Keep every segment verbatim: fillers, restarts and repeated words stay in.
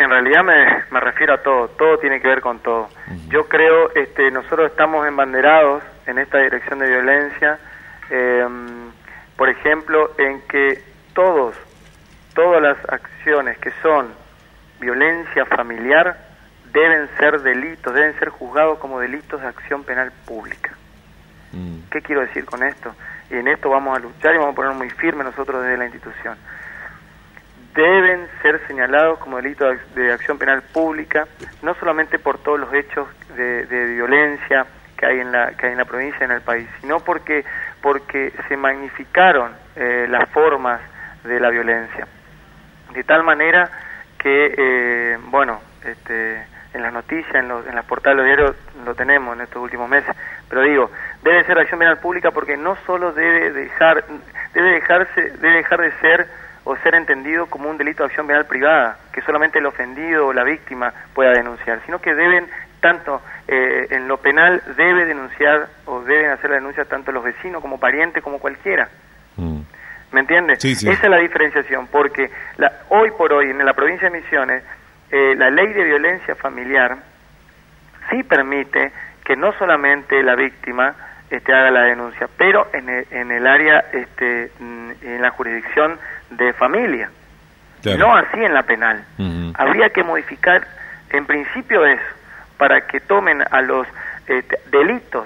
En realidad me, me refiero a todo, todo tiene que ver con todo. Uh-huh. Yo creo, este, nosotros estamos embanderados en esta dirección de violencia, eh, por ejemplo, en que todos, todas las acciones que son violencia familiar deben ser delitos, deben ser juzgados como delitos de acción penal pública. Uh-huh. ¿Qué quiero decir con esto? Y en esto vamos a luchar y vamos a poner muy firme nosotros desde la institución. Deben ser señalados como delitos de acción penal pública, no solamente por todos los hechos de, de violencia que hay en la que hay en la provincia y en el país, sino porque porque se magnificaron eh, las formas de la violencia, de tal manera que, eh, bueno, este, en las noticias, en, los, en las portales de diarios lo tenemos en estos últimos meses, pero digo, debe ser acción penal pública porque no solo debe dejar, debe dejarse, debe dejar de ser o ser entendido como un delito de acción penal privada, que solamente el ofendido o la víctima pueda denunciar, sino que deben, tanto eh, en lo penal, debe denunciar o deben hacer la denuncia tanto los vecinos como parientes como cualquiera. Mm. ¿Me entiendes? Sí, sí. Esa es la diferenciación, porque la, hoy por hoy en la provincia de Misiones, eh, la ley de violencia familiar sí permite que no solamente la víctima este, haga la denuncia, pero en el, en el área, este, en la jurisdicción de familia, claro. No así en la penal. Uh-huh. Habría que modificar en principio eso, para que tomen a los eh, delitos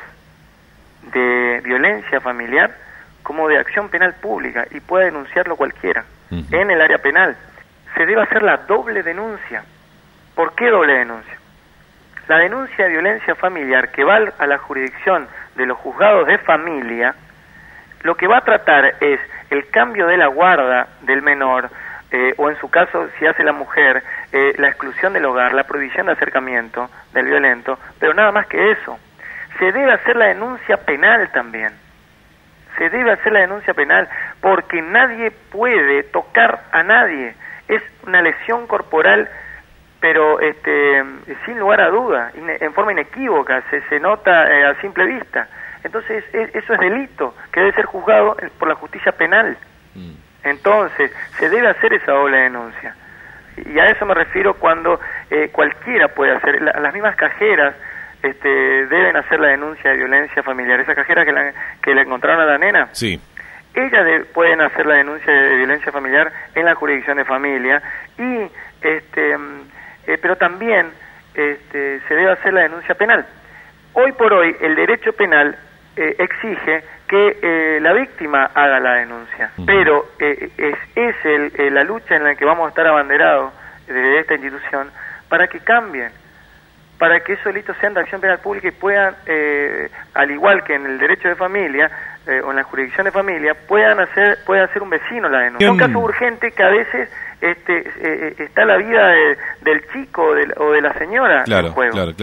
de violencia familiar como de acción penal pública y pueda denunciarlo cualquiera. Uh-huh. En el área penal se debe hacer la doble denuncia. ¿Por qué doble denuncia? La denuncia de violencia familiar que va a la jurisdicción de los juzgados de familia, lo que va a tratar es el cambio de la guarda del menor, eh, o en su caso, si hace la mujer, eh, la exclusión del hogar, la prohibición de acercamiento del violento, pero nada más que eso. Se debe hacer la denuncia penal también. Se debe hacer la denuncia penal porque nadie puede tocar a nadie. Es una lesión corporal, pero este, sin lugar a duda, en forma inequívoca, se, se nota eh, a simple vista. Entonces, es, eso es delito, que debe ser juzgado por la justicia penal. Mm. Entonces, se debe hacer esa doble denuncia. Y a eso me refiero cuando eh, cualquiera puede hacer, la, las mismas cajeras este, deben hacer la denuncia de violencia familiar. Esa cajera que la, que le encontraron a la nena, sí. Ellas de, pueden hacer la denuncia de violencia familiar en la jurisdicción de familia, y este, eh, pero también este, se debe hacer la denuncia penal. Hoy por hoy, el derecho penal Eh, exige que eh, la víctima haga la denuncia, uh-huh. pero eh, es, es el, eh, la lucha en la que vamos a estar abanderados de esta institución para que cambien, para que esos delitos sean de acción penal pública y puedan, eh, al igual que en el derecho de familia eh, o en la jurisdicción de familia, puedan hacer pueda hacer un vecino la denuncia. Es un caso urgente que a veces este, eh, está la vida de, del chico o de, o de la señora claro, en juego. Claro, claro.